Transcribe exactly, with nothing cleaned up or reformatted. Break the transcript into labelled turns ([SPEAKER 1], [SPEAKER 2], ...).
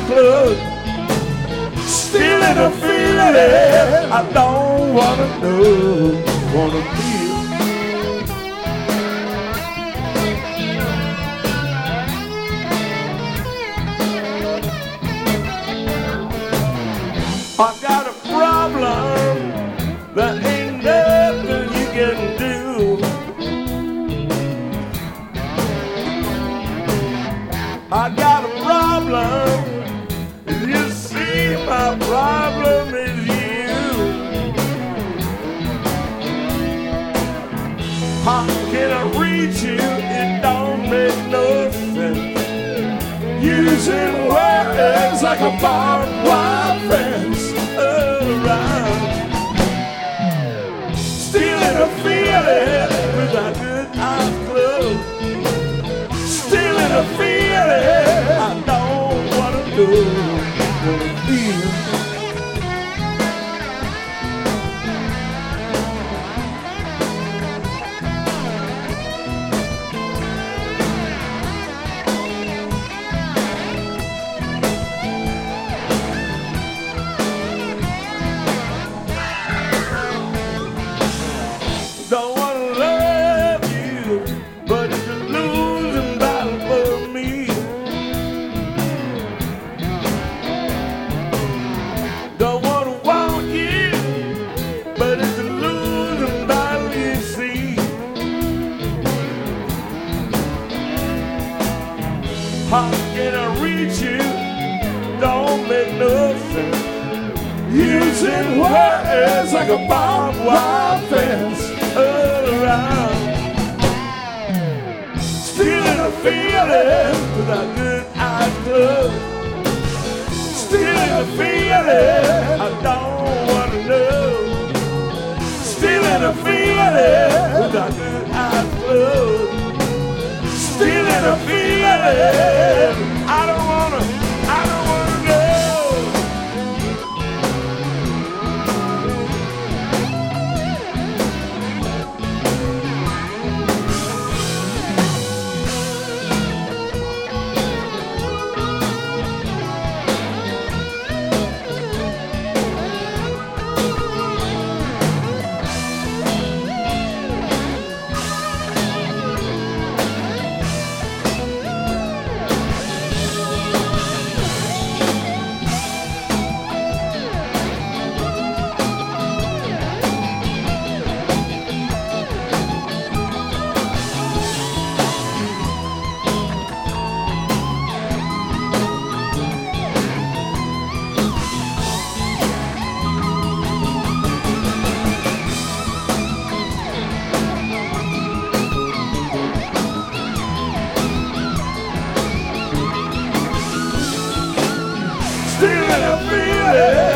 [SPEAKER 1] club, still in a feeling I don't wanna know, wanna feel. I got a problem that ain't nothing you can do. I got a problem. You see, my problem is you. How can I reach you? It don't make no sense. Using words like a barbed wire fence around. Still in a feeling with a good eyes closed. Still in a feeling I don't wanna do, wanna feel. Don't wanna love you, but it's a losing battle for me. Don't wanna want you, but it's a losing battle, you see. How can I reach you? Don't make no sense. Using words like a barbed wire fence around. Still in a feeling with a good eyes closed. Still in a feeling I don't wanna know. Still in a feeling with a good eyes closed. Still in a feeling I don't wanna, I don't wanna know. Still in a feeling